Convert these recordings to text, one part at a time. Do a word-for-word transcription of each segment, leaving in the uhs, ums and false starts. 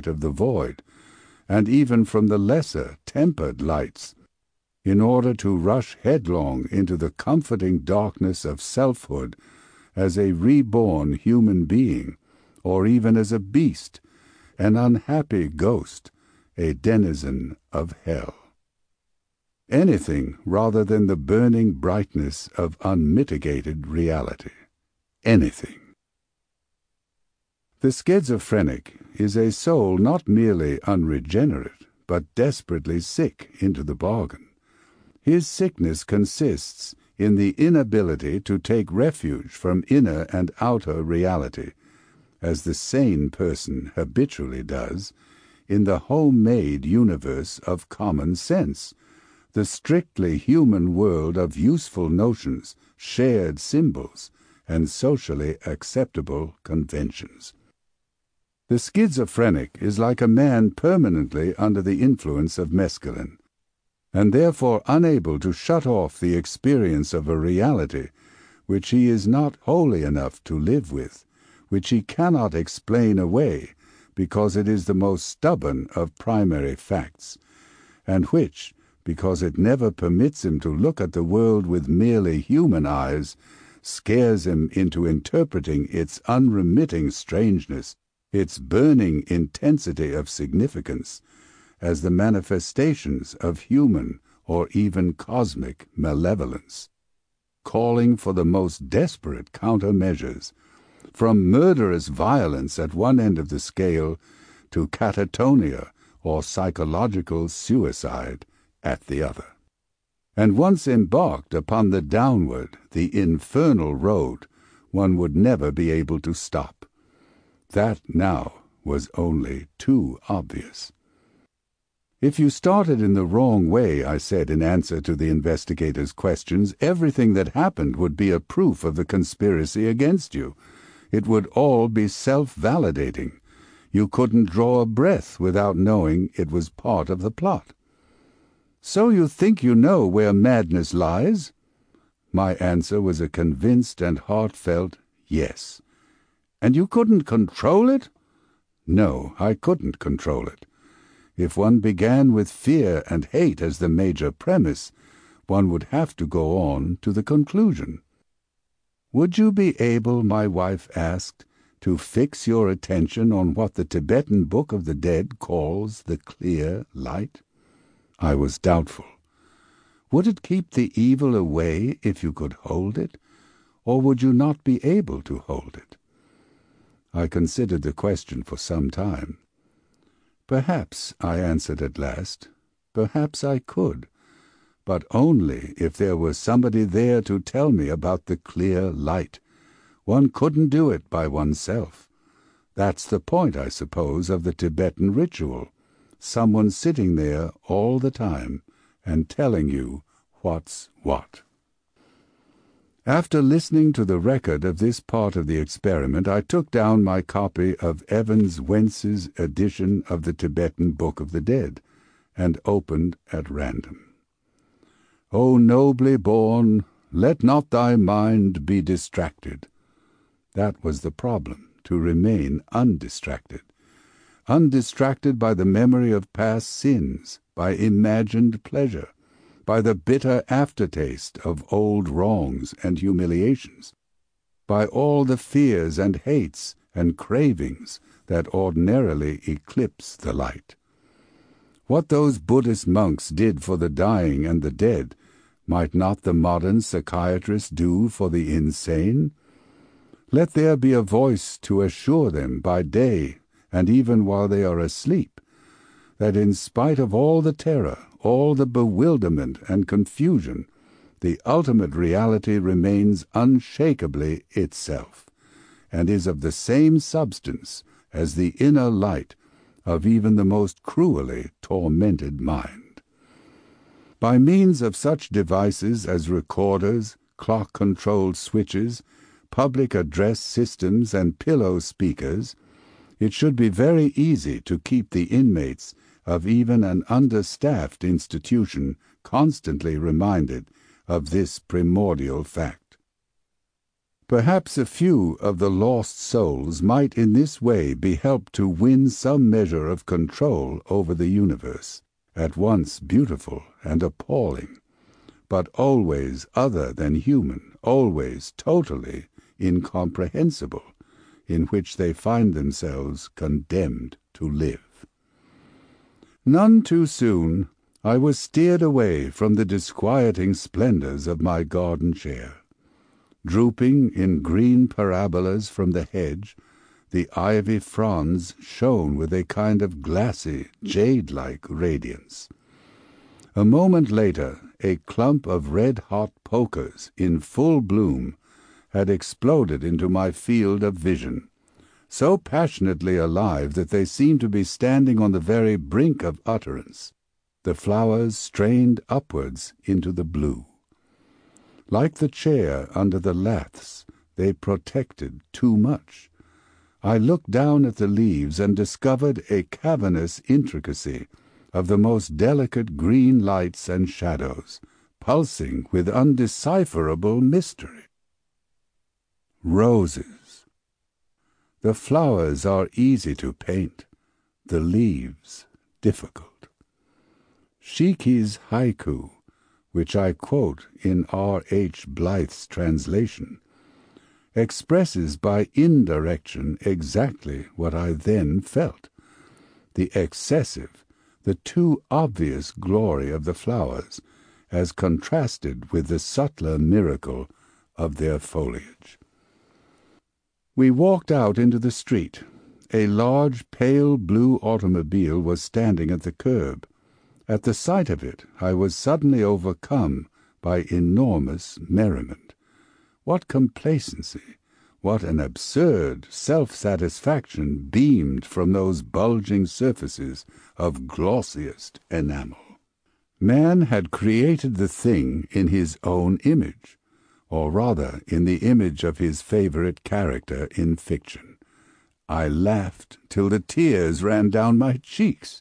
of the void, and even from the lesser tempered lights, in order to rush headlong into the comforting darkness of selfhood as a reborn human being, or even as a beast, an unhappy ghost, a denizen of hell. Anything rather than the burning brightness of unmitigated reality. Anything. The schizophrenic is a soul not merely unregenerate, but desperately sick into the bargain. His sickness consists in the inability to take refuge from inner and outer reality, as the sane person habitually does, in the home-made universe of common sense, the strictly human world of useful notions, shared symbols, and socially acceptable conventions. The schizophrenic is like a man permanently under the influence of mescaline, and therefore unable to shut off the experience of a reality which he is not holy enough to live with, which he cannot explain away because it is the most stubborn of primary facts, and which, because it never permits him to look at the world with merely human eyes, scares him into interpreting its unremitting strangeness, its burning intensity of significance, as the manifestations of human or even cosmic malevolence, calling for the most desperate countermeasures, from murderous violence at one end of the scale to catatonia or psychological suicide at the other. And once embarked upon the downward, the infernal road, one would never be able to stop. That now was only too obvious. If you started in the wrong way, I said in answer to the investigator's questions, everything that happened would be a proof of the conspiracy against you. It would all be self-validating. You couldn't draw a breath without knowing it was part of the plot. So you think you know where madness lies? My answer was a convinced and heartfelt yes. And you couldn't control it? No, I couldn't control it. If one began with fear and hate as the major premise, one would have to go on to the conclusion. Would you be able, my wife asked, to fix your attention on what the Tibetan Book of the Dead calls the clear light? I was doubtful. Would it keep the evil away if you could hold it, or would you not be able to hold it? I considered the question for some time. Perhaps, I answered at last, perhaps I could, but only if there was somebody there to tell me about the clear light. One couldn't do it by oneself. That's the point, I suppose, of the Tibetan ritual. Someone sitting there all the time and telling you what's what. After listening to the record of this part of the experiment, I took down my copy of Evans Wentz's edition of the Tibetan Book of the Dead and opened at random. O nobly born, let not thy mind be distracted. That was the problem, to remain undistracted. Undistracted by the memory of past sins, by imagined pleasure, by the bitter aftertaste of old wrongs and humiliations, by all the fears and hates and cravings that ordinarily eclipse the light. What those Buddhist monks did for the dying and the dead, might not the modern psychiatrist do for the insane? Let there be a voice to assure them by day and even while they are asleep, that in spite of all the terror, all the bewilderment and confusion, the ultimate reality remains unshakably itself, and is of the same substance as the inner light of even the most cruelly tormented mind. By means of such devices as recorders, clock-controlled switches, public address systems, and pillow speakers, it should be very easy to keep the inmates of even an understaffed institution constantly reminded of this primordial fact. Perhaps a few of the lost souls might in this way be helped to win some measure of control over the universe, at once beautiful and appalling, but always other than human, always totally incomprehensible, in which they find themselves condemned to live. None too soon I was steered away from the disquieting splendors of my garden chair. Drooping in green parabolas from the hedge, the ivy fronds shone with a kind of glassy, jade-like radiance. A moment later, a clump of red-hot pokers in full bloom had exploded into my field of vision, so passionately alive that they seemed to be standing on the very brink of utterance. The flowers strained upwards into the blue. Like the chair under the laths, they protected too much. I looked down at the leaves and discovered a cavernous intricacy of the most delicate green lights and shadows, pulsing with undecipherable mystery. Roses. The flowers are easy to paint, the leaves difficult. Shiki's haiku, which I quote in R H Blyth's translation, expresses by indirection exactly what I then felt. The excessive, the too obvious glory of the flowers, as contrasted with the subtler miracle of their foliage. We walked out into the street. A large, pale blue automobile was standing at the curb. At the sight of it, I was suddenly overcome by enormous merriment. What complacency, what an absurd self-satisfaction beamed from those bulging surfaces of glossiest enamel. Man had created the thing in his own image, or rather in the image of his favorite character in fiction. I laughed till the tears ran down my cheeks.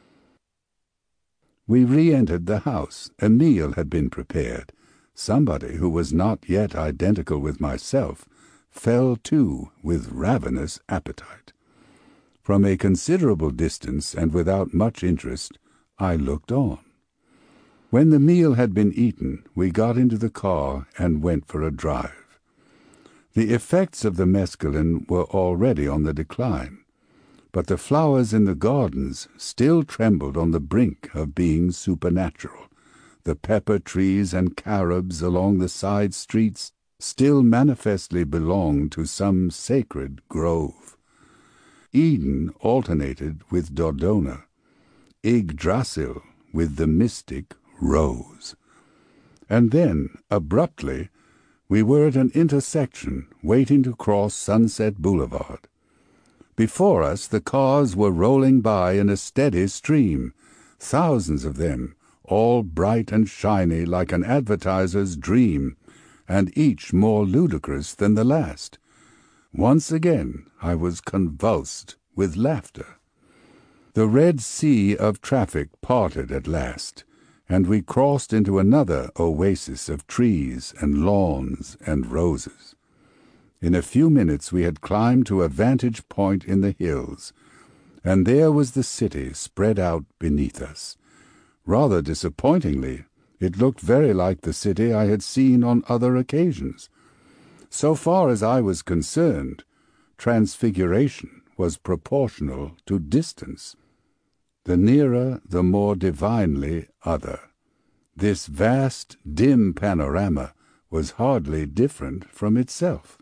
We re-entered the house. A meal had been prepared. Somebody who was not yet identical with myself fell to with ravenous appetite. From a considerable distance and without much interest, I looked on. When the meal had been eaten, we got into the car and went for a drive. The effects of the mescaline were already on the decline, but the flowers in the gardens still trembled on the brink of being supernatural. The pepper trees and carobs along the side streets still manifestly belonged to some sacred grove. Eden alternated with Dodona, Yggdrasil with the mystic Rose. And then, abruptly, we were at an intersection waiting to cross Sunset Boulevard. Before us the cars were rolling by in a steady stream, thousands of them, all bright and shiny like an advertiser's dream, and each more ludicrous than the last. Once again I was convulsed with laughter. The Red Sea of traffic parted at last, and we crossed into another oasis of trees and lawns and roses. In a few minutes we had climbed to a vantage point in the hills, and there was the city spread out beneath us. Rather disappointingly, it looked very like the city I had seen on other occasions. So far as I was concerned, transfiguration was proportional to distance. The nearer, the more divinely other. This vast, dim panorama was hardly different from itself.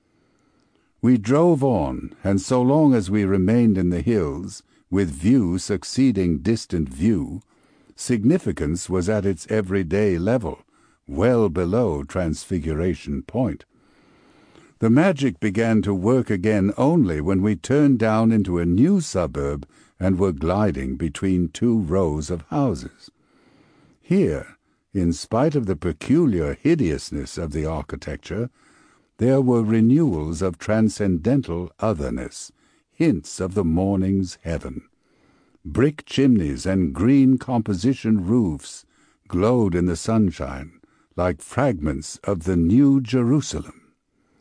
We drove on, and so long as we remained in the hills, with view succeeding distant view, significance was at its everyday level, well below Transfiguration Point. The magic began to work again only when we turned down into a new suburb and were gliding between two rows of houses. Here, in spite of the peculiar hideousness of the architecture, there were renewals of transcendental otherness, hints of the morning's heaven. Brick chimneys and green composition roofs glowed in the sunshine like fragments of the New Jerusalem.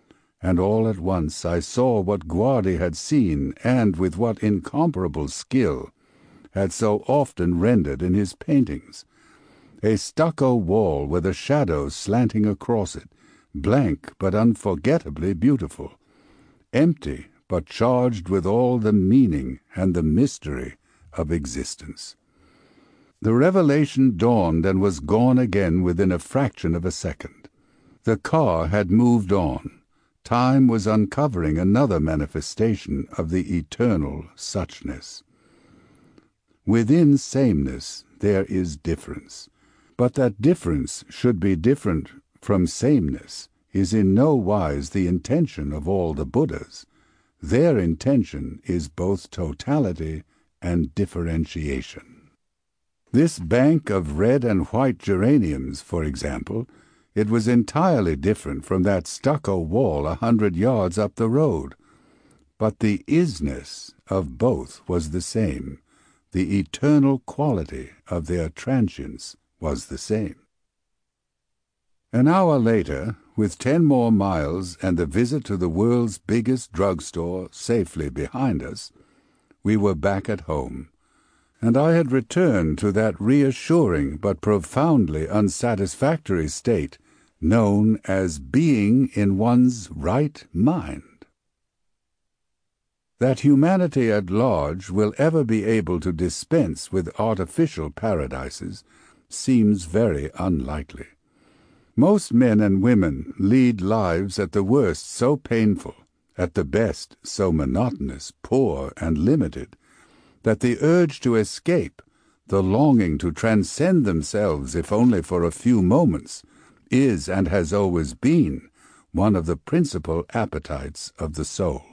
and all at once I saw what Guardi had seen, and with what incomparable skill had so often rendered in his paintings. A stucco wall with a shadow slanting across it, blank but unforgettably beautiful, empty but charged with all the meaning and the mystery of existence. The revelation dawned and was gone again within a fraction of a second. The car had moved on. Time was uncovering another manifestation of the eternal suchness. Within sameness there is difference, but that difference should be different from sameness is in no wise the intention of all the Buddhas. Their intention is both totality and differentiation. This bank of red and white geraniums, for example, it was entirely different from that stucco wall a hundred yards up the road. But the isness of both was the same. The eternal quality of their transience was the same. An hour later, with ten more miles and the visit to the world's biggest drugstore safely behind us, we were back at home, and I had returned to that reassuring but profoundly unsatisfactory state known as being in one's right mind. That humanity at large will ever be able to dispense with artificial paradises seems very unlikely. Most men and women lead lives at the worst so painful, at the best so monotonous, poor, and limited, that the urge to escape, the longing to transcend themselves if only for a few moments, is and has always been one of the principal appetites of the soul.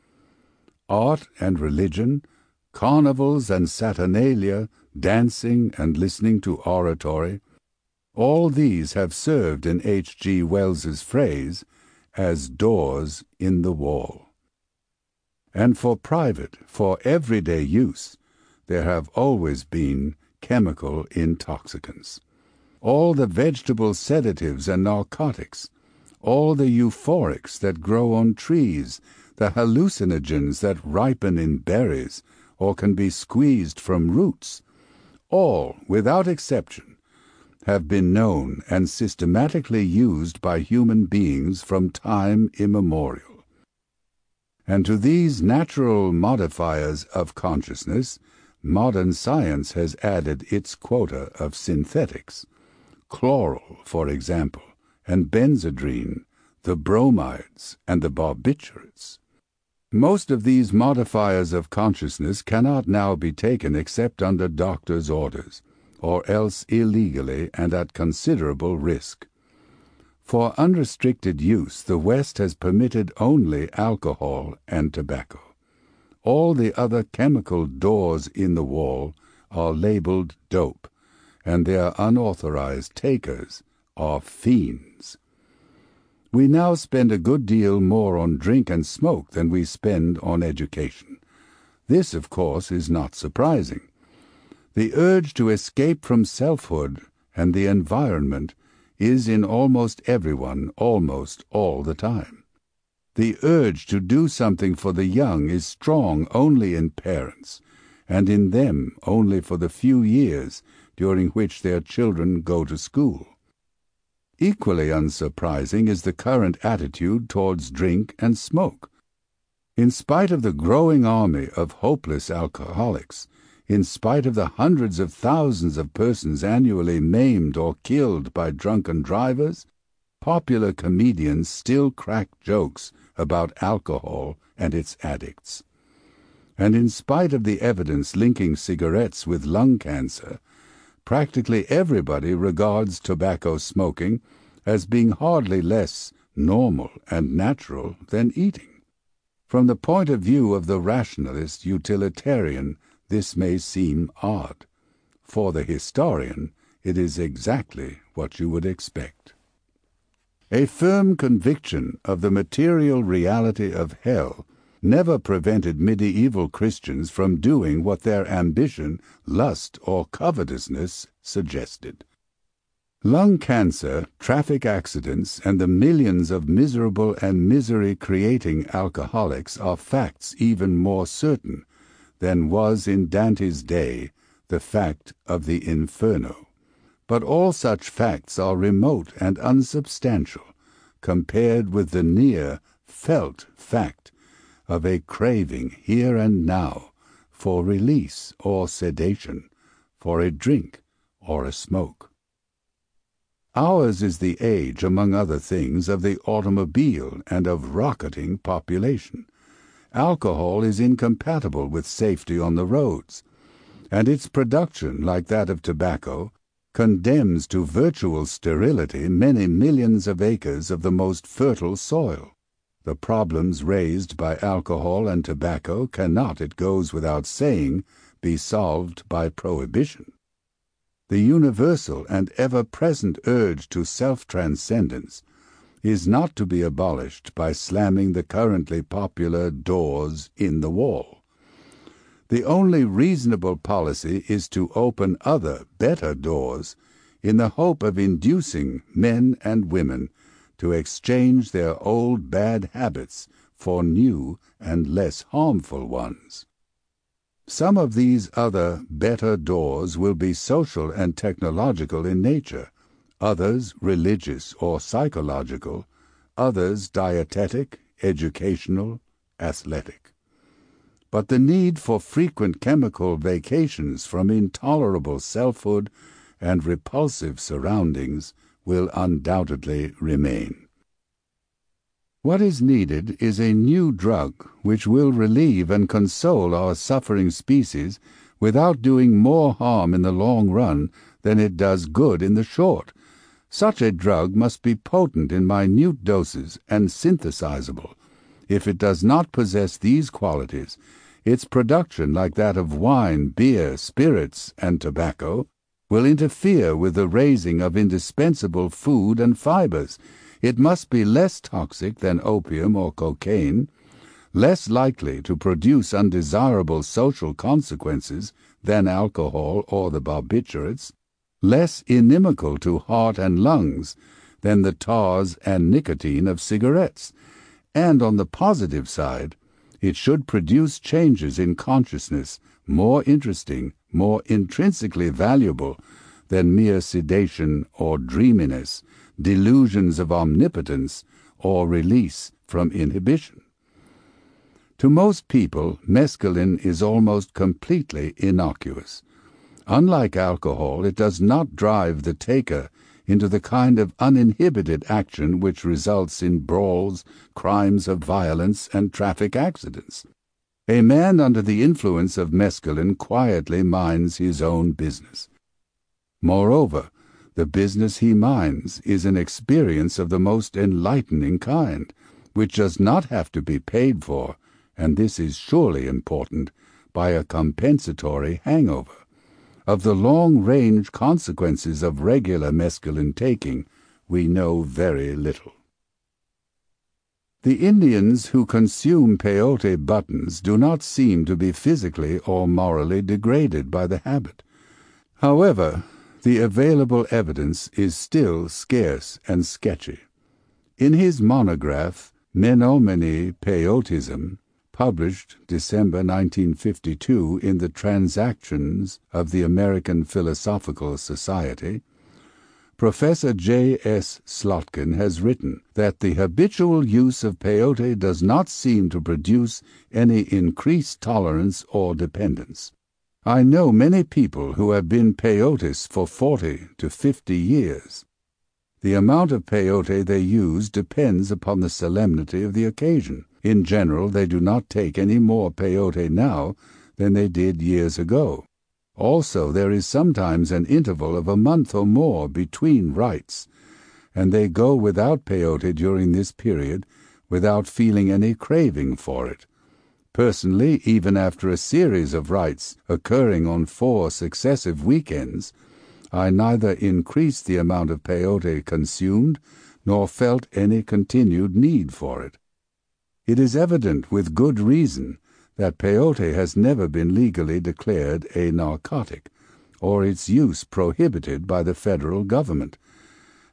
Art and religion, carnivals and saturnalia, dancing and listening to oratory, all these have served in H G Wells's phrase as doors in the wall. And for private, for everyday use, there have always been chemical intoxicants. All the vegetable sedatives and narcotics, all the euphorics that grow on trees, the hallucinogens that ripen in berries or can be squeezed from roots, all, without exception, have been known and systematically used by human beings from time immemorial. And to these natural modifiers of consciousness, modern science has added its quota of synthetics. Chloral, for example, and benzodrine, the bromides, and the barbiturates. Most of these modifiers of consciousness cannot now be taken except under doctors' orders, or else illegally and at considerable risk. For unrestricted use, the West has permitted only alcohol and tobacco. All the other chemical doors in the wall are labeled dope, and their unauthorized takers are fiends. We now spend a good deal more on drink and smoke than we spend on education. This, of course, is not surprising. The urge to escape from selfhood and the environment is in almost everyone almost all the time. The urge to do something for the young is strong only in parents, and in them only for the few years during which their children go to school. Equally unsurprising is the current attitude towards drink and smoke. In spite of the growing army of hopeless alcoholics, in spite of the hundreds of thousands of persons annually maimed or killed by drunken drivers, popular comedians still crack jokes about alcohol and its addicts. And in spite of the evidence linking cigarettes with lung cancer, practically everybody regards tobacco smoking as being hardly less normal and natural than eating. From the point of view of the rationalist utilitarian, this may seem odd. For the historian, it is exactly what you would expect. A firm conviction of the material reality of hell never prevented medieval Christians from doing what their ambition, lust, or covetousness suggested. Lung cancer, traffic accidents, and the millions of miserable and misery-creating alcoholics are facts even more certain than was in Dante's day the fact of the Inferno. But all such facts are remote and unsubstantial compared with the near, felt fact of a craving here and now for release or sedation, for a drink or a smoke. Ours is the age, among other things, of the automobile and of rocketing population. Alcohol is incompatible with safety on the roads, and its production, like that of tobacco, condemns to virtual sterility many millions of acres of the most fertile soil. The problems raised by alcohol and tobacco cannot, it goes without saying, be solved by prohibition. The universal and ever-present urge to self-transcendence is not to be abolished by slamming the currently popular doors in the wall. The only reasonable policy is to open other, better doors in the hope of inducing men and women to exchange their old bad habits for new and less harmful ones. Some of these other, better doors will be social and technological in nature, others religious or psychological, others dietetic, educational, athletic. But the need for frequent chemical vacations from intolerable selfhood and repulsive surroundings will undoubtedly remain. What is needed is a new drug which will relieve and console our suffering species without doing more harm in the long run than it does good in the short. Such a drug must be potent in minute doses and synthesizable. If it does not possess these qualities, its production, like that of wine, beer, spirits, and tobacco, will interfere with the raising of indispensable food and fibers. It must be less toxic than opium or cocaine, less likely to produce undesirable social consequences than alcohol or the barbiturates, less inimical to heart and lungs than the tars and nicotine of cigarettes, and on the positive side, it should produce changes in consciousness more interesting, more intrinsically valuable than mere sedation or dreaminess, delusions of omnipotence, or release from inhibition. To most people, mescaline is almost completely innocuous. Unlike alcohol, it does not drive the taker into the kind of uninhibited action which results in brawls, crimes of violence, and traffic accidents. A man under the influence of mescaline quietly minds his own business. Moreover, the business he minds is an experience of the most enlightening kind, which does not have to be paid for, and this is surely important, by a compensatory hangover. Of the long-range consequences of regular mescaline taking, we know very little. The Indians who consume peyote buttons do not seem to be physically or morally degraded by the habit. However, the available evidence is still scarce and sketchy. In his monograph, Menominee Peyotism, published December nineteen fifty-two in the Transactions of the American Philosophical Society, Professor J S Slotkin has written that the habitual use of peyote does not seem to produce any increased tolerance or dependence. I know many people who have been peyotists for forty to fifty years. The amount of peyote they use depends upon the solemnity of the occasion. In general, they do not take any more peyote now than they did years ago. Also, there is sometimes an interval of a month or more between rites, and they go without peyote during this period without feeling any craving for it. Personally, even after a series of rites occurring on four successive weekends, I neither increased the amount of peyote consumed nor felt any continued need for it. It is evident with good reason that peyote has never been legally declared a narcotic, or its use prohibited by the federal government,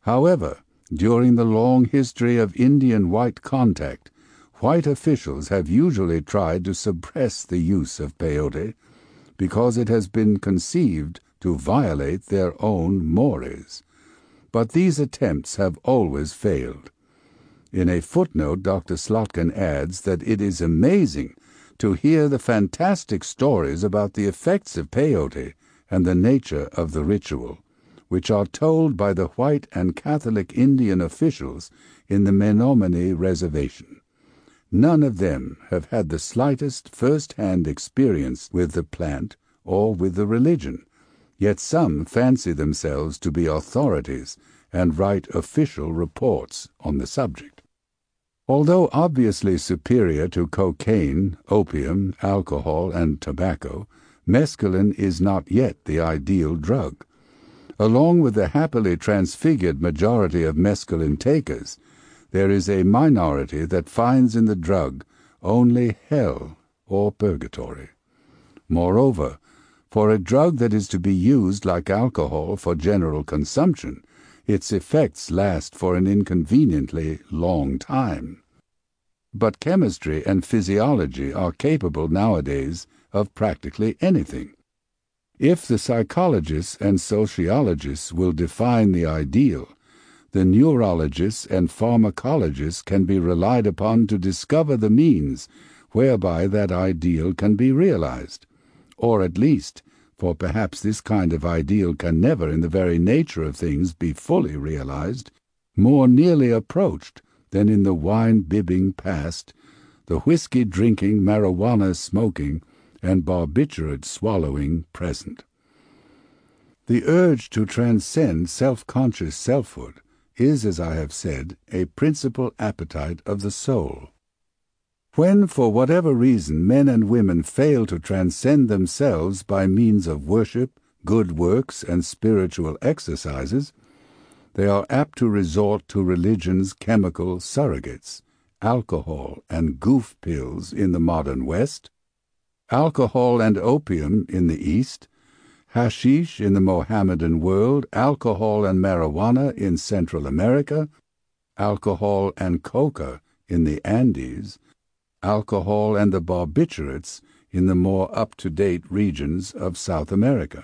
However, during the long history of Indian white contact, white officials have usually tried to suppress the use of peyote because it has been conceived to violate their own mores. But these attempts have always failed. In a footnote, Doctor Slotkin adds that it is amazing to hear the fantastic stories about the effects of peyote and the nature of the ritual, which are told by the white and Catholic Indian officials in the Menominee Reservation. None of them have had the slightest first-hand experience with the plant or with the religion, yet some fancy themselves to be authorities and write official reports on the subject. Although obviously superior to cocaine, opium, alcohol, and tobacco, mescaline is not yet the ideal drug. Along with the happily transfigured majority of mescaline takers, there is a minority that finds in the drug only hell or purgatory. Moreover, for a drug that is to be used like alcohol for general consumption, its effects last for an inconveniently long time. But chemistry and physiology are capable nowadays of practically anything. If the psychologists and sociologists will define the ideal, the neurologists and pharmacologists can be relied upon to discover the means whereby that ideal can be realized, or at least, for perhaps this kind of ideal can never in the very nature of things be fully realized, more nearly approached than in the wine-bibbing past, the whiskey-drinking, marijuana-smoking, and barbiturate-swallowing present. The urge to transcend self-conscious selfhood is, as I have said, a principal appetite of the soul. When, for whatever reason, men and women fail to transcend themselves by means of worship, good works, and spiritual exercises, they are apt to resort to religion's chemical surrogates, alcohol and goof pills in the modern West, alcohol and opium in the East, hashish in the Mohammedan world, alcohol and marijuana in Central America, alcohol and coca in the Andes, alcohol and the barbiturates in the more up-to-date regions of South America.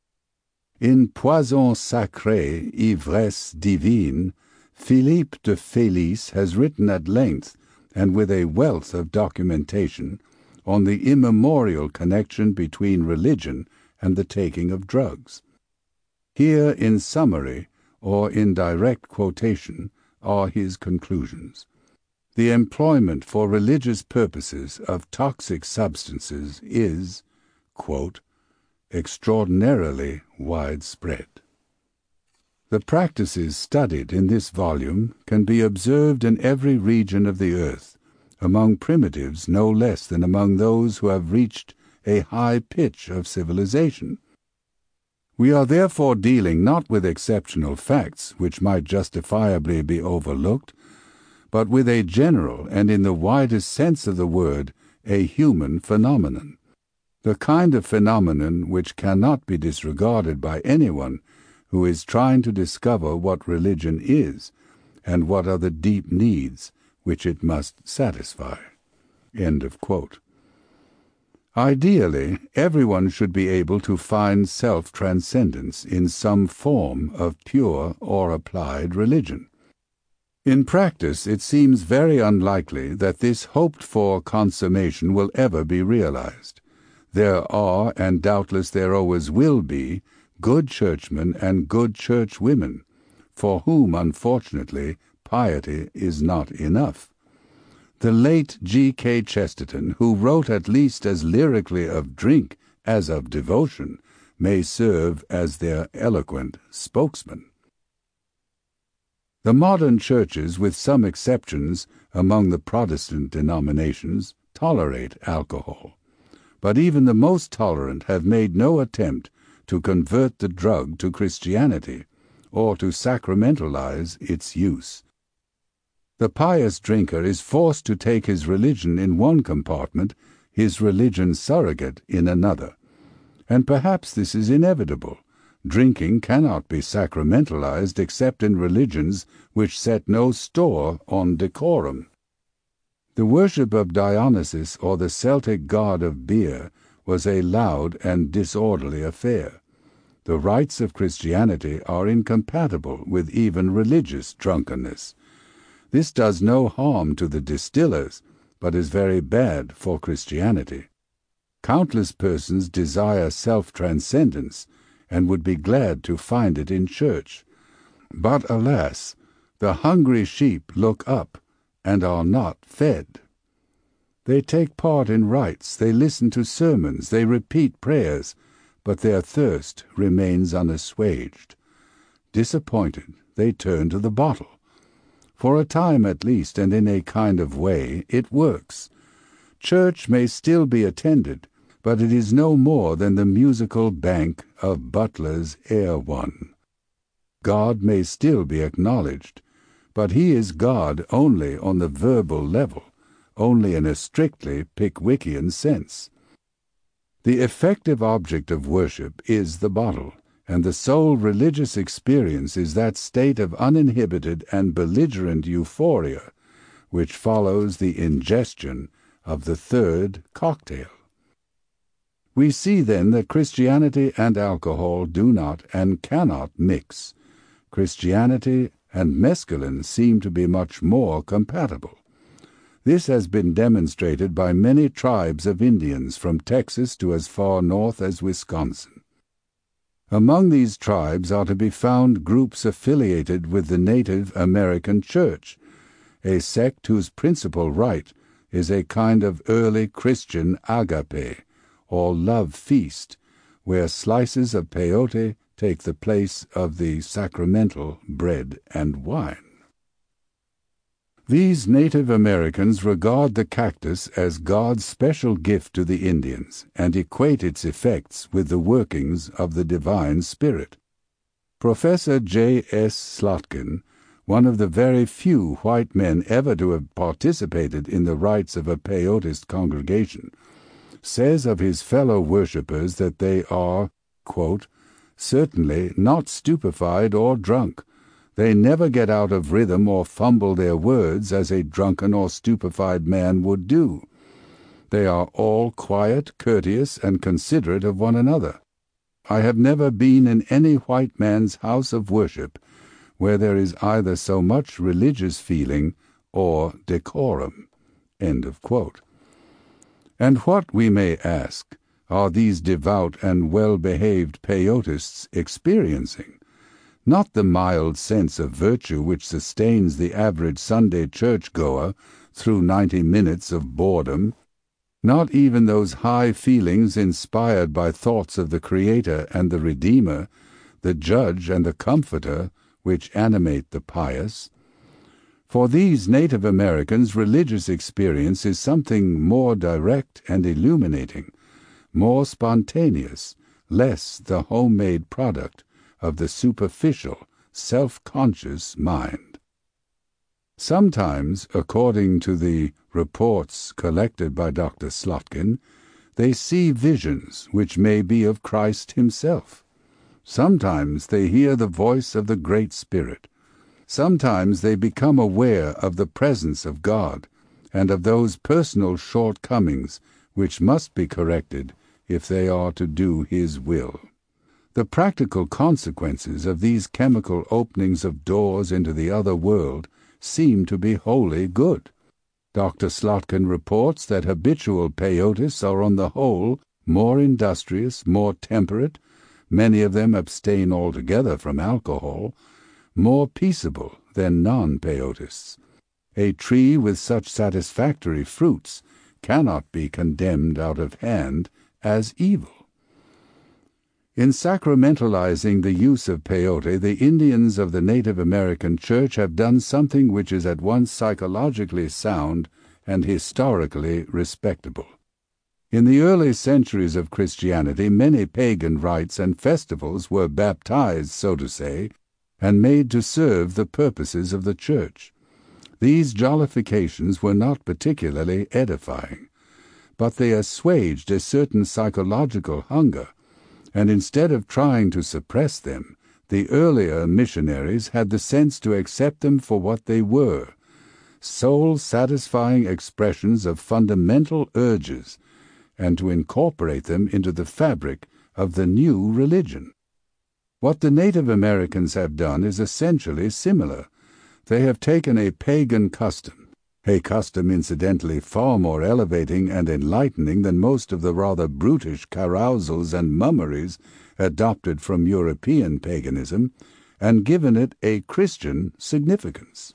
In Poison Sacré, Ivresse Divine, Philippe de Félis has written at length and with a wealth of documentation on the immemorial connection between religion and the taking of drugs. Here, in summary, or in direct quotation, are his conclusions. The employment for religious purposes of toxic substances is, quote, extraordinarily widespread. The practices studied in this volume can be observed in every region of the earth, among primitives no less than among those who have reached a high pitch of civilization. We are therefore dealing not with exceptional facts which might justifiably be overlooked, but with a general and in the widest sense of the word, a human phenomenon. The kind of phenomenon which cannot be disregarded by anyone who is trying to discover what religion is and what are the deep needs which it must satisfy. End of quote. Ideally, everyone should be able to find self-transcendence in some form of pure or applied religion. In practice, it seems very unlikely that this hoped-for consummation will ever be realized. There are, and doubtless there always will be, good churchmen and good churchwomen, for whom, unfortunately, piety is not enough. The late G K Chesterton, who wrote at least as lyrically of drink as of devotion, may serve as their eloquent spokesman. The modern churches, with some exceptions among the Protestant denominations, tolerate alcohol. But even the most tolerant have made no attempt to convert the drug to Christianity or to sacramentalize its use. The pious drinker is forced to take his religion in one compartment, his religion surrogate in another. And perhaps this is inevitable, Drinking cannot be sacramentalized except in religions which set no store on decorum. The worship of Dionysus, or the Celtic god of beer, was a loud and disorderly affair. The rites of Christianity are incompatible with even religious drunkenness. This does no harm to the distillers, but is very bad for Christianity. Countless persons desire self-transcendence, and would be glad to find it in church. But alas, the hungry sheep look up, and are not fed. They take part in rites, they listen to sermons, they repeat prayers, but their thirst remains unassuaged. Disappointed, they turn to the bottle. For a time at least, and in a kind of way, it works. Church may still be attended, but it is no more than the musical bank of Butler's Erewhon. God may still be acknowledged, but he is God only on the verbal level, only in a strictly Pickwickian sense. The effective object of worship is the bottle, and the sole religious experience is that state of uninhibited and belligerent euphoria which follows the ingestion of the third cocktail. We see then that Christianity and alcohol do not and cannot mix. Christianity and mescaline seem to be much more compatible. This has been demonstrated by many tribes of Indians from Texas to as far north as Wisconsin. Among these tribes are to be found groups affiliated with the Native American Church, a sect whose principal rite is a kind of early Christian agape, or love feast, where slices of peyote take the place of the sacramental bread and wine. These Native Americans regard the cactus as God's special gift to the Indians and equate its effects with the workings of the divine spirit. Professor J S Slotkin, one of the very few white men ever to have participated in the rites of a peyotist congregation, says of his fellow worshippers that they are, quote, certainly not stupefied or drunk. They never get out of rhythm or fumble their words as a drunken or stupefied man would do. They are all quiet, courteous, and considerate of one another. I have never been in any white man's house of worship where there is either so much religious feeling or decorum. End of quote. And what, we may ask, are these devout and well-behaved peyotists experiencing? Not the mild sense of virtue which sustains the average Sunday church-goer through ninety minutes of boredom, not even those high feelings inspired by thoughts of the Creator and the Redeemer, the Judge and the Comforter, which animate the pious. For these Native Americans, religious experience is something more direct and illuminating, more spontaneous, less the homemade product of the superficial, self-conscious mind. Sometimes, according to the reports collected by Doctor Slotkin, they see visions which may be of Christ himself. Sometimes they hear the voice of the Great Spirit. Sometimes they become aware of the presence of God and of those personal shortcomings which must be corrected if they are to do his will. The practical consequences of these chemical openings of doors into the other world seem to be wholly good. Doctor Slotkin reports that habitual peyotists are on the whole more industrious, more temperate, many of them abstain altogether from alcohol, more peaceable than non-peyotists. A tree with such satisfactory fruits cannot be condemned out of hand as evil. In sacramentalizing the use of peyote, the Indians of the Native American Church have done something which is at once psychologically sound and historically respectable. In the early centuries of Christianity, many pagan rites and festivals were baptized, so to say, and made to serve the purposes of the Church. These jollifications were not particularly edifying, but they assuaged a certain psychological hunger, and instead of trying to suppress them, the earlier missionaries had the sense to accept them for what they were, soul-satisfying expressions of fundamental urges, and to incorporate them into the fabric of the new religion. What the Native Americans have done is essentially similar. They have taken a pagan custom, a custom incidentally far more elevating and enlightening than most of the rather brutish carousals and mummeries adopted from European paganism, and given it a Christian significance.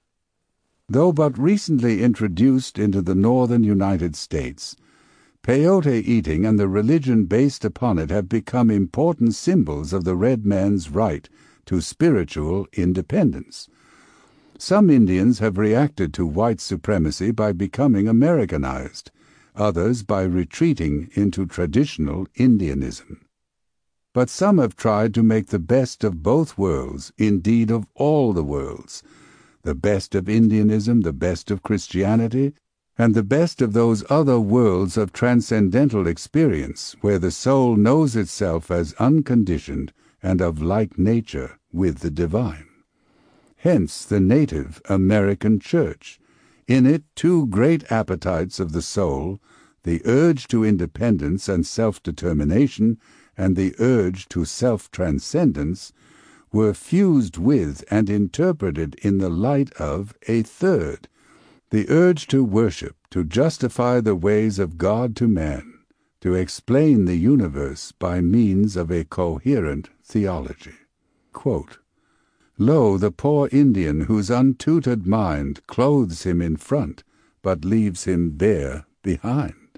Though but recently introduced into the northern United States, peyote eating and the religion based upon it have become important symbols of the red man's right to spiritual independence. Some Indians have reacted to white supremacy by becoming Americanized, others by retreating into traditional Indianism. But some have tried to make the best of both worlds, indeed of all the worlds, the best of Indianism, the best of Christianity, and the best of those other worlds of transcendental experience where the soul knows itself as unconditioned and of like nature with the divine. Hence the native American church. In it two great appetites of the soul, the urge to independence and self-determination and the urge to self-transcendence, were fused with and interpreted in the light of a third, the urge to worship, to justify the ways of God to man, to explain the universe by means of a coherent theology. Quote, "Lo, the poor Indian whose untutored mind clothes him in front, but leaves him bare behind."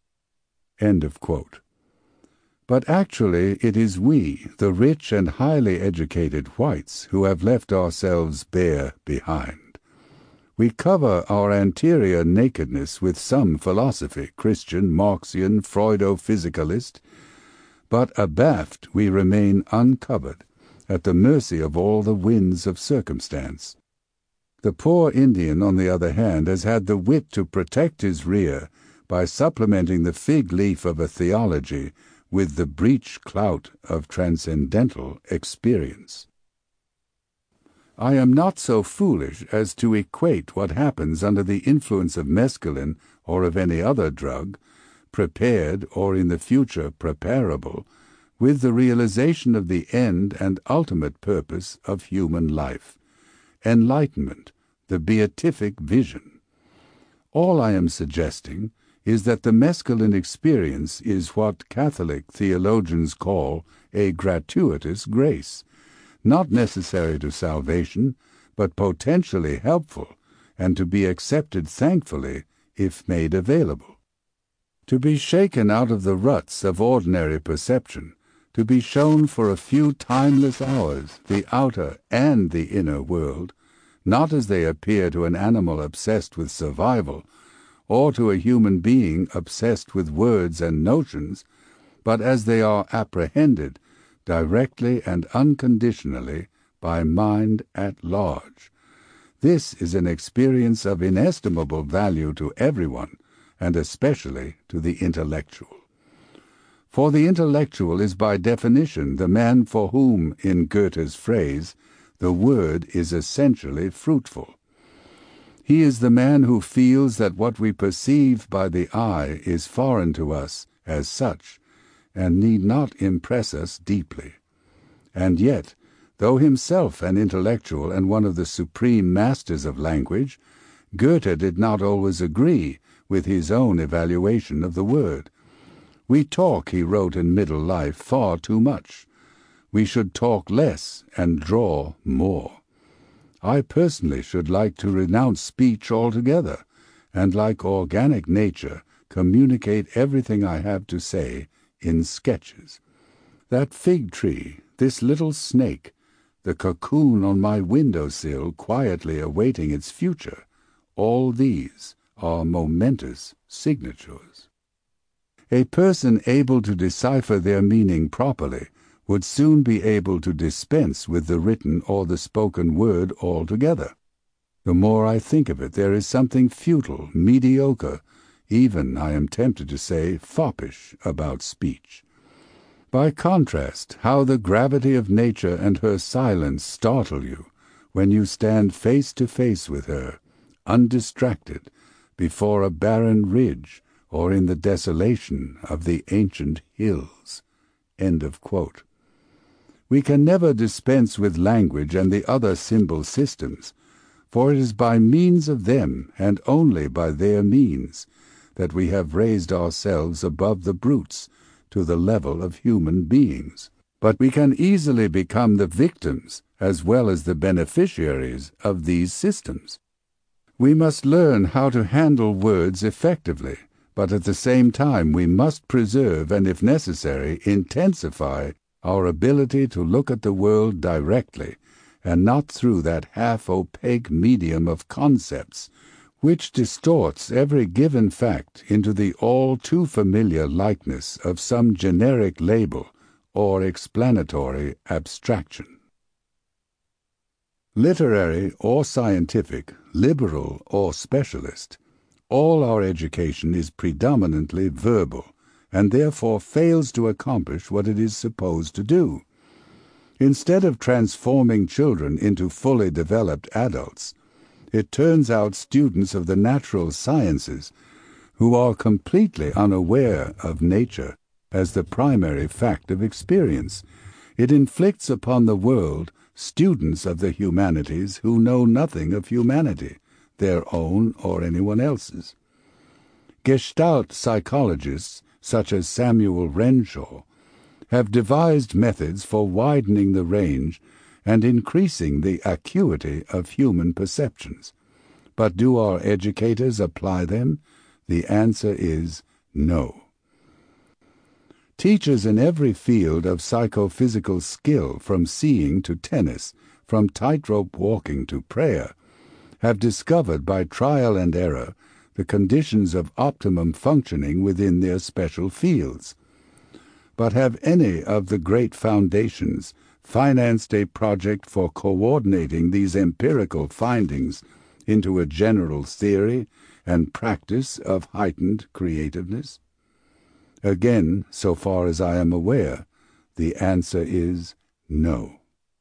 End of quote. But actually it is we, the rich and highly educated whites, who have left ourselves bare behind. We cover our anterior nakedness with some philosophy, Christian, Marxian, Freudo-physicalist, but abaft we remain uncovered, at the mercy of all the winds of circumstance. The poor Indian, on the other hand, has had the wit to protect his rear by supplementing the fig leaf of a theology with the breech clout of transcendental experience. I am not so foolish as to equate what happens under the influence of mescaline or of any other drug, prepared or in the future preparable, with the realization of the end and ultimate purpose of human life, enlightenment, the beatific vision. All I am suggesting is that the mescaline experience is what Catholic theologians call a gratuitous grace, not necessary to salvation, but potentially helpful, and to be accepted thankfully if made available. To be shaken out of the ruts of ordinary perception, to be shown for a few timeless hours the outer and the inner world, not as they appear to an animal obsessed with survival, or to a human being obsessed with words and notions, but as they are apprehended directly and unconditionally by mind at large. This is an experience of inestimable value to everyone, and especially to the intellectual. For the intellectual is by definition the man for whom, in Goethe's phrase, the word is essentially fruitful. He is the man who feels that what we perceive by the eye is foreign to us as such, and need not impress us deeply. And yet, though himself an intellectual and one of the supreme masters of language, Goethe did not always agree with his own evaluation of the word. "We talk," he wrote in middle life, "far too much. We should talk less and draw more. I personally should like to renounce speech altogether, and like organic nature communicate everything I have to say in sketches. That fig tree, this little snake, the cocoon on my window-sill quietly awaiting its future, all these are momentous signatures." A person able to decipher their meaning properly would soon be able to dispense with the written or the spoken word altogether. The more I think of it, there is something futile, mediocre, even, I am tempted to say, foppish about speech. By contrast, how the gravity of nature and her silence startle you when you stand face to face with her, undistracted, before a barren ridge or in the desolation of the ancient hills." End of quote. We can never dispense with language and the other symbol systems, for it is by means of them, and only by their means, that we have raised ourselves above the brutes to the level of human beings. But we can easily become the victims as well as the beneficiaries of these systems. We must learn how to handle words effectively, but at the same time we must preserve and, if necessary, intensify our ability to look at the world directly, and not through that half-opaque medium of concepts, which distorts every given fact into the all-too-familiar likeness of some generic label or explanatory abstraction. Literary or scientific, liberal or specialist, all our education is predominantly verbal, and therefore fails to accomplish what it is supposed to do. Instead of transforming children into fully developed adults, it turns out students of the natural sciences who are completely unaware of nature as the primary fact of experience. It inflicts upon the world students of the humanities who know nothing of humanity, their own or anyone else's. Gestalt psychologists, such as Samuel Renshaw, have devised methods for widening the range and increasing the acuity of human perceptions. But do our educators apply them? The answer is no. Teachers in every field of psychophysical skill, from seeing to tennis, from tightrope walking to prayer, have discovered by trial and error the conditions of optimum functioning within their special fields. But have any of the great foundations financed a project for coordinating these empirical findings into a general theory and practice of heightened creativeness? Again, so far as I am aware, the answer is no.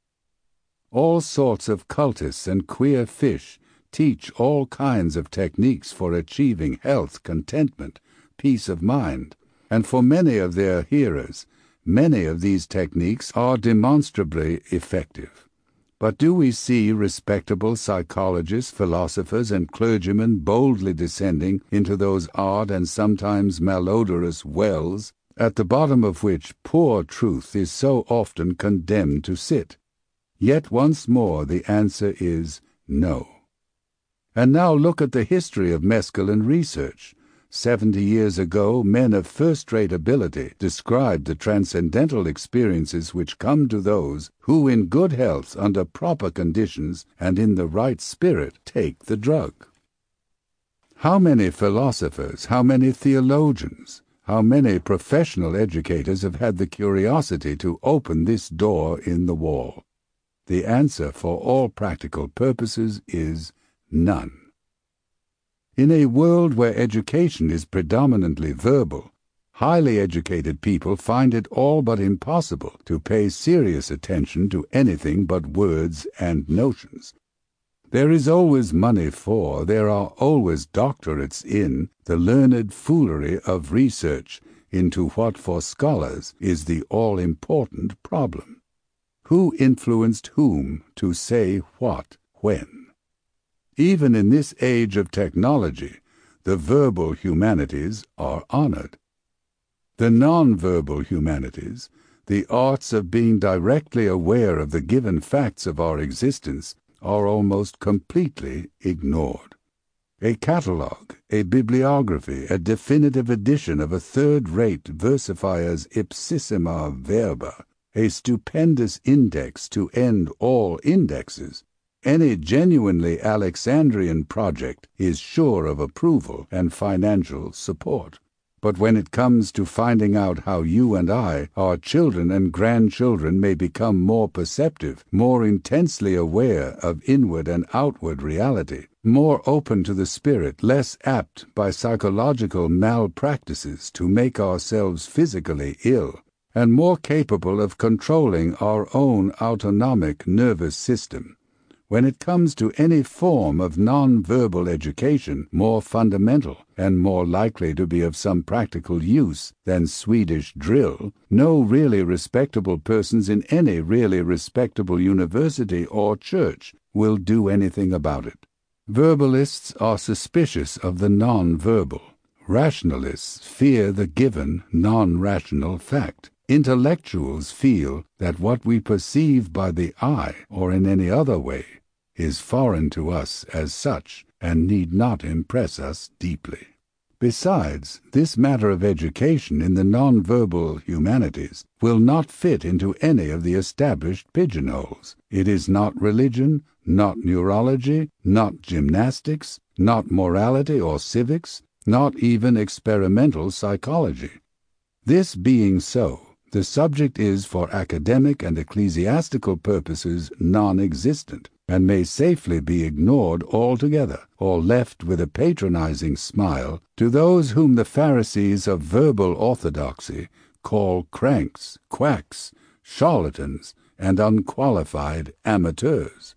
All sorts of cultists and queer fish teach all kinds of techniques for achieving health, contentment, peace of mind, and for many of their hearers, many of these techniques are demonstrably effective. But do we see respectable psychologists, philosophers, and clergymen boldly descending into those odd and sometimes malodorous wells, at the bottom of which poor truth is so often condemned to sit? Yet once more the answer is no. And now look at the history of mescaline research. Seventy years ago, men of first-rate ability described the transcendental experiences which come to those who, in good health, under proper conditions, and in the right spirit, take the drug. How many philosophers, how many theologians, how many professional educators have had the curiosity to open this door in the wall? The answer, for all practical purposes, is none. In a world where education is predominantly verbal, highly educated people find it all but impossible to pay serious attention to anything but words and notions. There is always money for, there are always doctorates in, the learned foolery of research into what for scholars is the all-important problem. Who influenced whom to say what when? Even in this age of technology, the verbal humanities are honored. The non-verbal humanities, the arts of being directly aware of the given facts of our existence, are almost completely ignored. A catalogue, a bibliography, a definitive edition of a third-rate versifier's ipsissima verba, a stupendous index to end all indexes, any genuinely Alexandrian project is sure of approval and financial support. But when it comes to finding out how you and I, our children and grandchildren, may become more perceptive, more intensely aware of inward and outward reality, more open to the spirit, less apt by psychological malpractices to make ourselves physically ill, and more capable of controlling our own autonomic nervous system. When it comes to any form of non-verbal education more fundamental and more likely to be of some practical use than Swedish drill, no really respectable persons in any really respectable university or church will do anything about it. Verbalists are suspicious of the non-verbal. Rationalists fear the given non-rational fact. Intellectuals feel that what we perceive by the eye or in any other way is foreign to us as such and need not impress us deeply. Besides, this matter of education in the non-verbal humanities will not fit into any of the established pigeonholes. It is not religion, not neurology, not gymnastics, not morality or civics, not even experimental psychology. This being so, the subject is for academic and ecclesiastical purposes non-existent, and may safely be ignored altogether, or left with a patronizing smile to those whom the Pharisees of verbal orthodoxy call cranks, quacks, charlatans, and unqualified amateurs.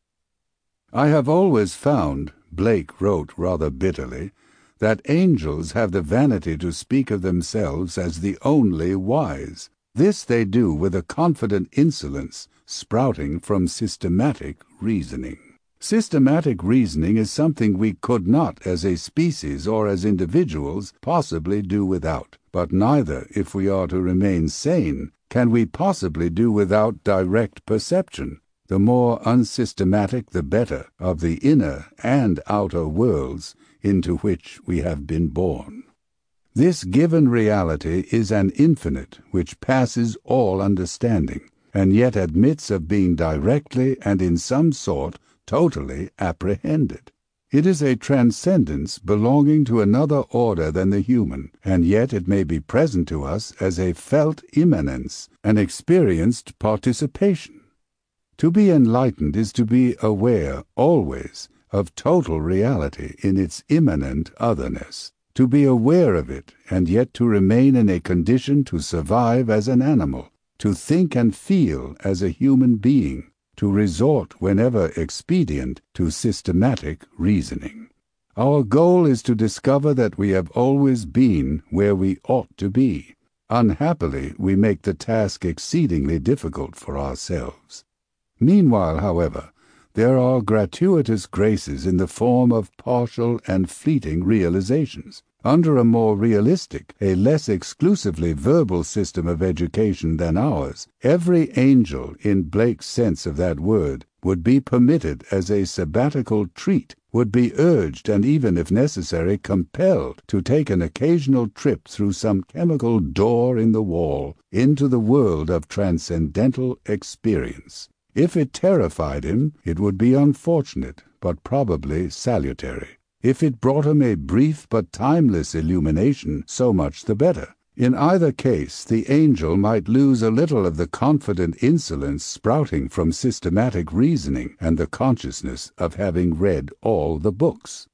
I have always found, Blake wrote rather bitterly, that angels have the vanity to speak of themselves as the only wise. This they do with a confident insolence sprouting from systematic reasoning. Systematic reasoning is something we could not, as a species or as individuals, possibly do without. But neither, if we are to remain sane, can we possibly do without direct perception. The more unsystematic the better of the inner and outer worlds into which we have been born. This given reality is an infinite which passes all understanding, and yet admits of being directly and in some sort totally apprehended. It is a transcendence belonging to another order than the human, and yet it may be present to us as a felt immanence, an experienced participation. To be enlightened is to be aware, always, of total reality in its immanent otherness, to be aware of it, and yet to remain in a condition to survive as an animal, to think and feel as a human being, to resort whenever expedient to systematic reasoning. Our goal is to discover that we have always been where we ought to be. Unhappily, we make the task exceedingly difficult for ourselves. Meanwhile, however, there are gratuitous graces in the form of partial and fleeting realizations. Under a more realistic, a less exclusively verbal system of education than ours, every angel, in Blake's sense of that word, would be permitted as a sabbatical treat, would be urged and even, if necessary, compelled to take an occasional trip through some chemical door in the wall into the world of transcendental experience. If it terrified him, it would be unfortunate, but probably salutary. If it brought him a brief but timeless illumination, so much the better. In either case, the angel might lose a little of the confident insolence sprouting from systematic reasoning and the consciousness of having read all the books.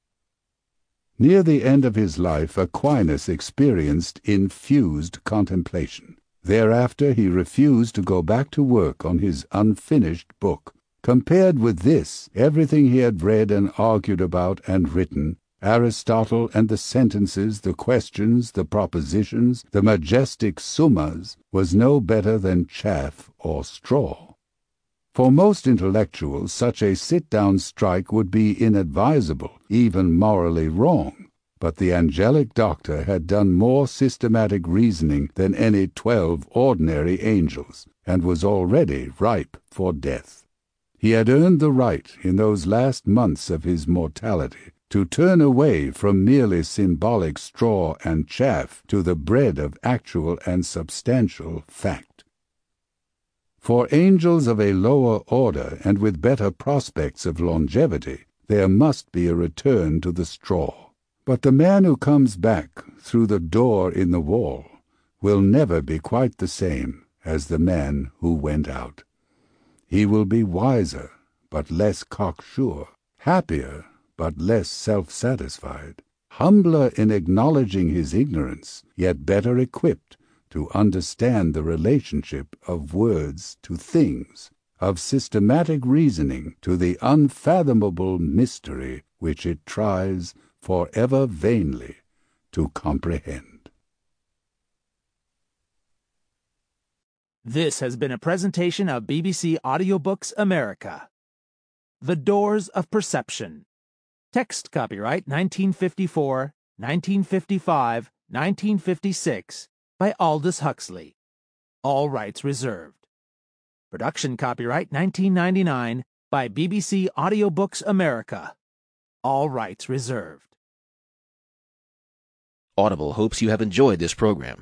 Near the end of his life, Aquinas experienced infused contemplation. Thereafter he refused to go back to work on his unfinished book. Compared with this, everything he had read and argued about and written, Aristotle and the sentences, the questions, the propositions, the majestic summas, was no better than chaff or straw. For most intellectuals, such a sit-down strike would be inadvisable, even morally wrong. But the angelic doctor had done more systematic reasoning than any twelve ordinary angels, and was already ripe for death. He had earned the right, in those last months of his mortality, to turn away from merely symbolic straw and chaff to the bread of actual and substantial fact. For angels of a lower order and with better prospects of longevity, there must be a return to the straw. But the man who comes back through the door in the wall will never be quite the same as the man who went out. He will be wiser, but less cocksure, happier, but less self-satisfied, humbler in acknowledging his ignorance, yet better equipped to understand the relationship of words to things, of systematic reasoning to the unfathomable mystery which it tries forever vainly to comprehend. This has been a presentation of B B C Audiobooks America. The Doors of Perception. Text copyright nineteen fifty-four, nineteen fifty-five, nineteen fifty-six by Aldous Huxley. All rights reserved. Production copyright nineteen ninety-nine by B B C Audiobooks America. All rights reserved. Audible hopes you have enjoyed this program.